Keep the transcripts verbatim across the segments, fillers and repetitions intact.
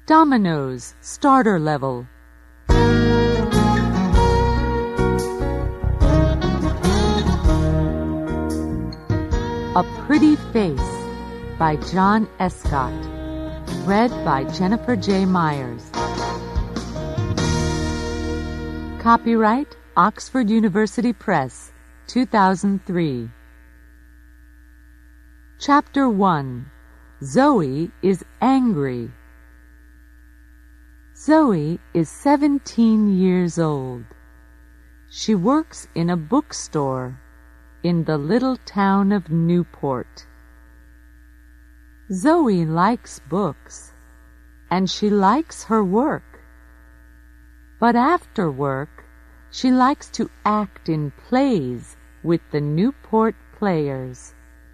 Dominoes Starter Level. A Pretty Face by John Escott. Read by Jennifer J. Myers. Copyright Oxford University Press, two thousand three. Chapter one. Zoe is angry. Zoe is seventeen years old. She works in a bookstore in the little town of Newport. Zoe likes books, and she likes her work. But after work, she likes to act in plays with the Newport Players.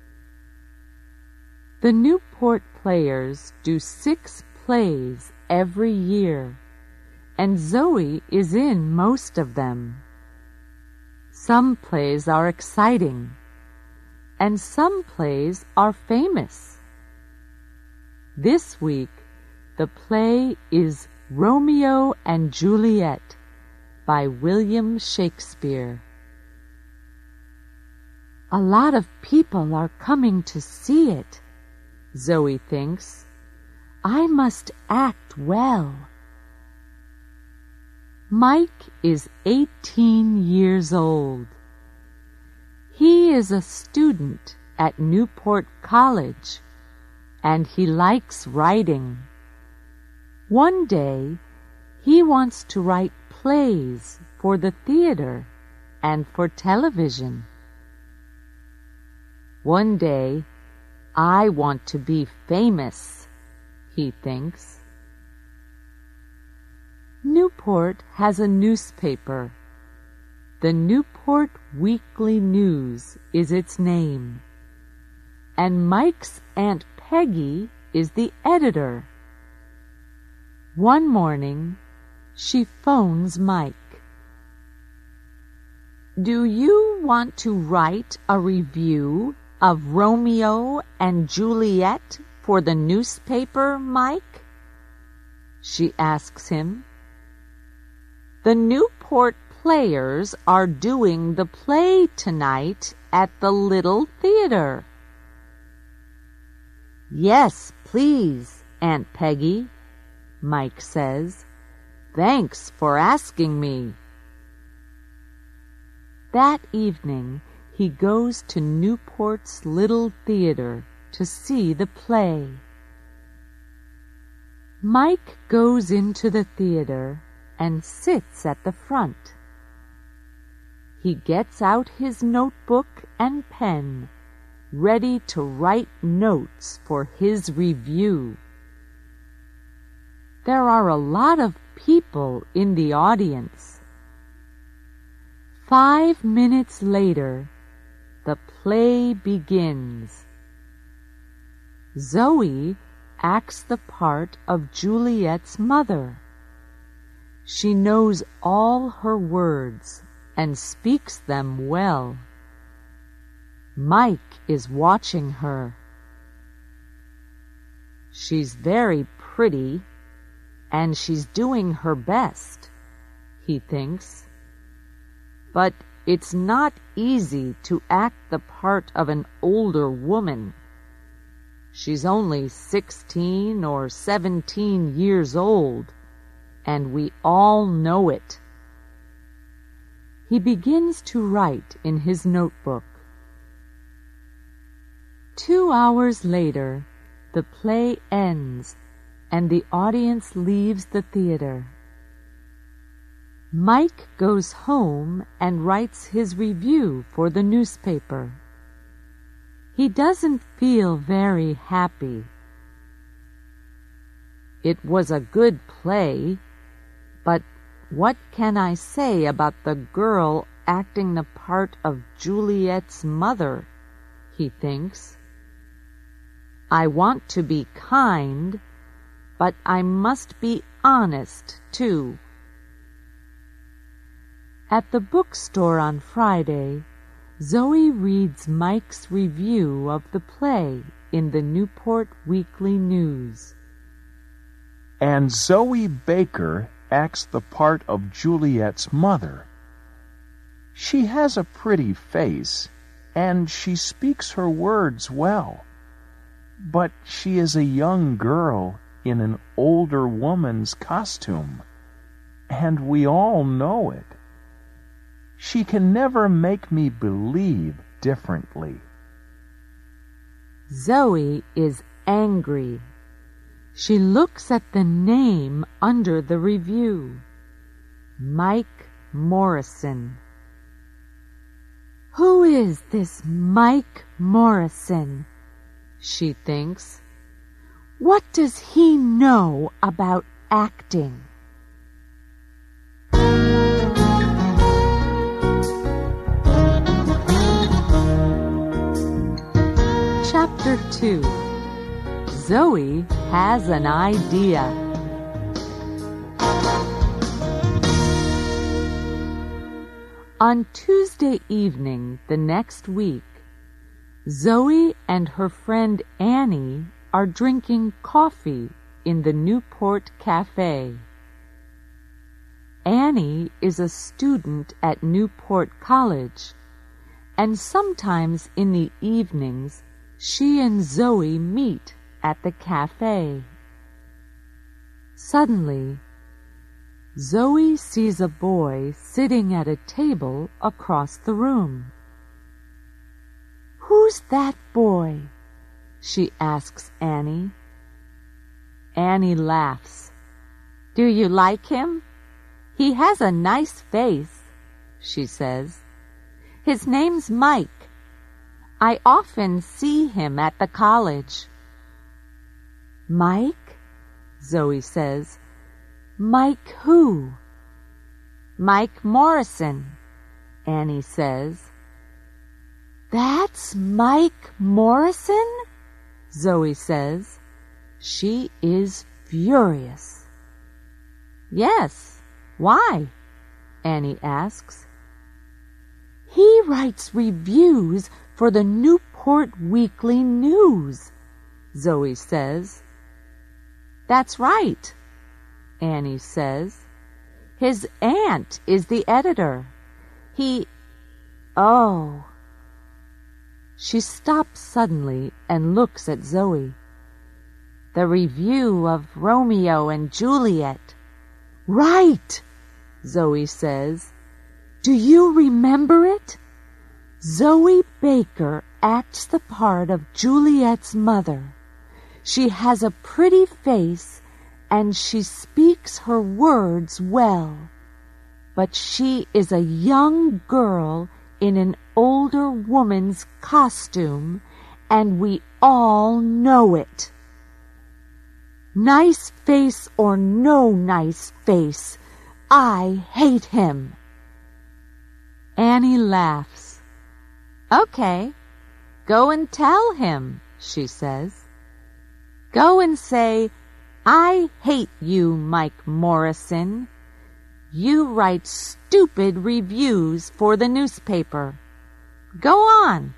The Newport Players do six plays every year, and Zoe is in most of them. Some plays are exciting, and some plays are famous. This week, the play is Romeo and Juliet by William Shakespeare. A lot of people are coming to see it, Zoe thinks. I must act well. Mike is eighteen years old. He is a student at Newport College, and he likes writing. One day, he wants to write plays for the theater and for television. One day, I want to be famous, he thinks. Newport has a newspaper. The Newport Weekly News is its name, and Mike's Aunt Peggy is the editor. One morning, she phones Mike. Do you want to write a review of Romeo and Juliet for the newspaper, Mike? She asks him. The Newport Players are doing the play tonight at the Little Theater. Yes, please, Aunt Peggy, Mike says. Thanks for asking me. That evening, he goes to Newport's Little Theater to see the play. Mike goes into the theater and sits at the front. He gets out his notebook and pen, ready to write notes for his review. There are a lot of people in the audience. Five minutes later, the play begins. Zoe acts the part of Juliet's mother. She knows all her words and speaks them well. Mike is watching her. She's very pretty, and she's doing her best, he thinks. But it's not easy to act the part of an older woman. She's only sixteen or seventeen years old, and we all know it. He begins to write in his notebook. Two hours later, the play ends, and the audience leaves the theater. Mike goes home and writes his review for the newspaper. He doesn't feel very happy. It was a good play, but what can I say about the girl acting the part of Juliet's mother, he thinks. I want to be kind, but I must be honest, too. At the bookstore on Friday, Zoe reads Mike's review of the play in the Newport Weekly News. And Zoe Baker acts the part of Juliet's mother. She has a pretty face, and she speaks her words well. But she is a young girl in an older woman's costume, and we all know it. She can never make me believe differently. Zoe is angry. She looks at the name under the review. Mike Morrison. Who is this Mike Morrison? She thinks. What does he know about acting? Chapter two. Zoe has an idea. On Tuesday evening the next week, Zoe and her friend Annie are drinking coffee in the Newport Cafe. Annie is a student at Newport College, and sometimes in the evenings she and Zoe meet at the cafe. Suddenly, Zoe sees a boy sitting at a table across the room. "Who's that boy?" she asks Annie. Annie laughs. "Do you like him? He has a nice face," she says. "His name's Mike. I often see him at the college." "Mike?" Zoe says. "Mike who?" "Mike Morrison," Annie says. "That's Mike Morrison?" Zoe says. She is furious. "Yes, why?" Annie asks. "He writes reviews for the Newport Weekly News," Zoe says. "That's right," Annie says. "His aunt is the editor. He... Oh." She stops suddenly and looks at Zoe. "The review of Romeo and Juliet." "Right," Zoe says. "Do you remember it? Zoe Baker acts the part of Juliet's mother. She has a pretty face and she speaks her words well. But she is a young girl in an older woman's costume, and we all know it. Nice face or no nice face, I hate him." Annie laughs. "Okay, go and tell him," she says. "Go and say, 'I hate you, Mike Morrison. You write stupid reviews for the newspaper. Go on.'"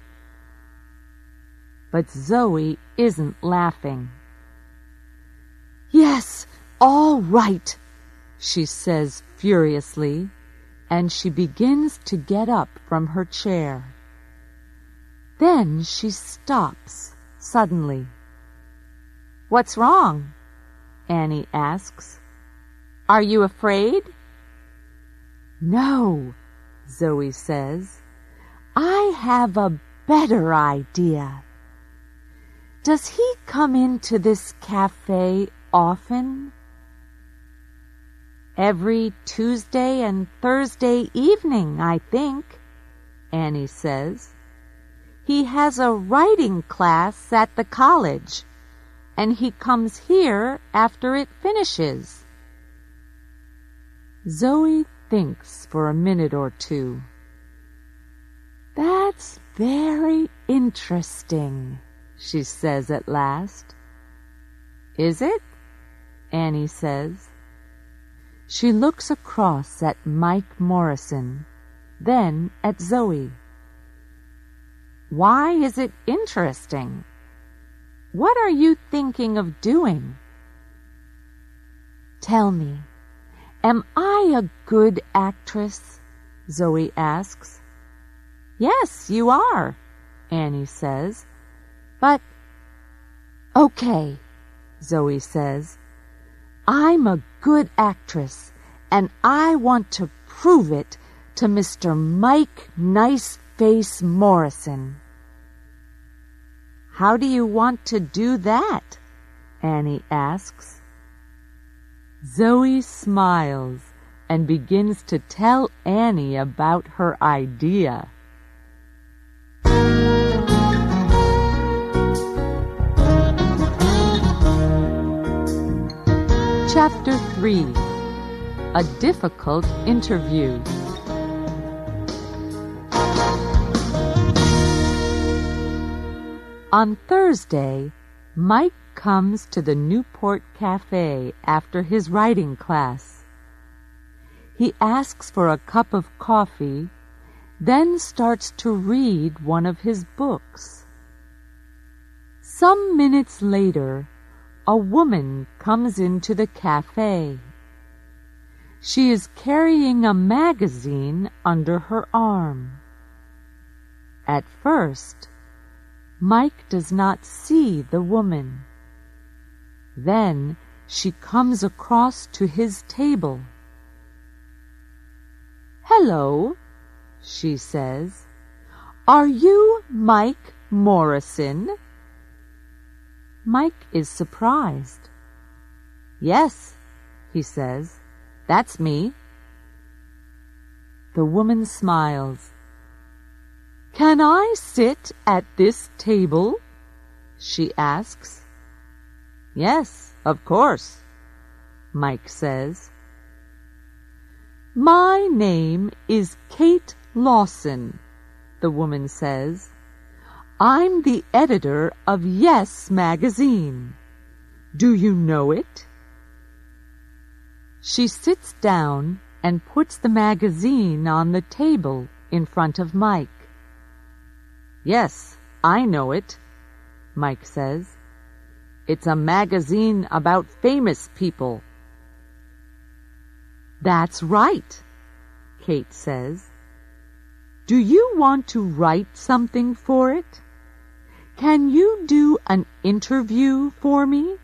But Zoe isn't laughing. "Yes, all right," she says furiously, and she begins to get up from her chair. Then she stops suddenly. "What's wrong?" Annie asks. "Are you afraid?" "No," Zoe says. "I have a better idea. Does he come into this cafe often?" "Every Tuesday and Thursday evening, I think," Annie says. "He has a writing class at the college, and he comes here after it finishes." Zoe thinks for a minute or two. "That's very interesting," she says at last. "Is it?" Annie says. She looks across at Mike Morrison, then at Zoe. "Why is it interesting? What are you thinking of doing?" Tell me, am I a good actress? Zoe asks. Yes, you are, Annie says. But, okay, Zoe says. I'm a good actress, and I want to prove it to Mister Mike Niceface Morrison. How do you want to do that? Annie asks. Zoe smiles and begins to tell Annie about her idea. Chapter three. A Difficult Interview. On Thursday, Mike comes to the Newport Cafe after his writing class. He asks for a cup of coffee, then starts to read one of his books. Some minutes later, a woman comes into the cafe. She is carrying a magazine under her arm. At first, Mike does not see the woman. Then she comes across to his table. Hello, she says. Are you Mike Morrison? Mike is surprised. Yes, he says. That's me. The woman smiles. Can I sit at this table? She asks. Yes, of course, Mike says. My name is Kate Lawson, the woman says. I'm the editor of Yes magazine. Do you know it? She sits down and puts the magazine on the table in front of Mike. Yes, I know it, Mike says. It's a magazine about famous people. That's right, Kate says. Do you want to write something for it? Can you do an interview for me?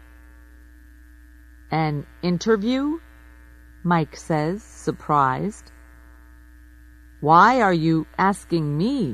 An interview? Mike says, surprised. Why are you asking me?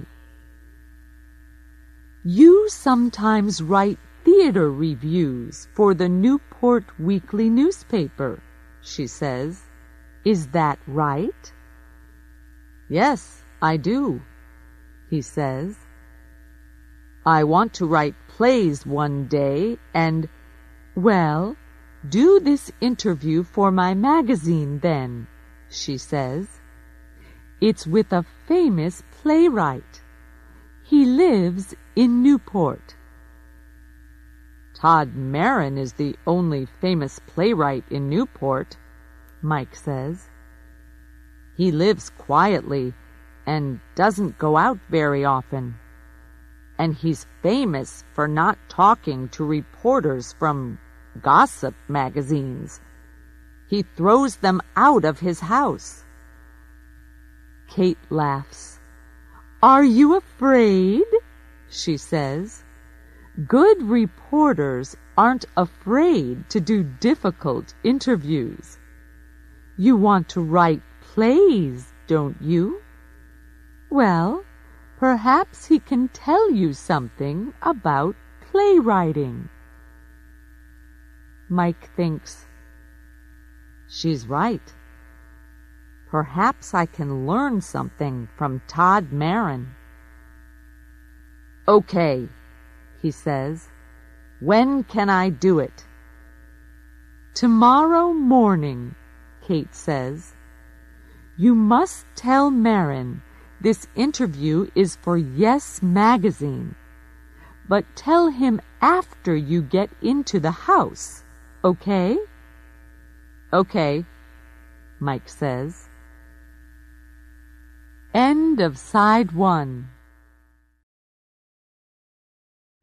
You sometimes write theater reviews for the Newport Weekly newspaper, she says. Is that right? Yes, I do, he says. I want to write plays one day and, well, do this interview for my magazine then, she says. It's with a famous playwright. He lives in Newport. Todd Marin is the only famous playwright in Newport, Mike says. He lives quietly and doesn't go out very often. And he's famous for not talking to reporters from gossip magazines. He throws them out of his house. Kate laughs. Are you afraid? She says. Good reporters aren't afraid to do difficult interviews. You want to write plays, don't you? Well, perhaps he can tell you something about playwriting. Mike thinks, she's right. Perhaps I can learn something from Todd Marin. Okay, he says. When can I do it? Tomorrow morning, Kate says. You must tell Marin this interview is for Yes magazine, but tell him after you get into the house, okay? Okay, Mike says. End of side one.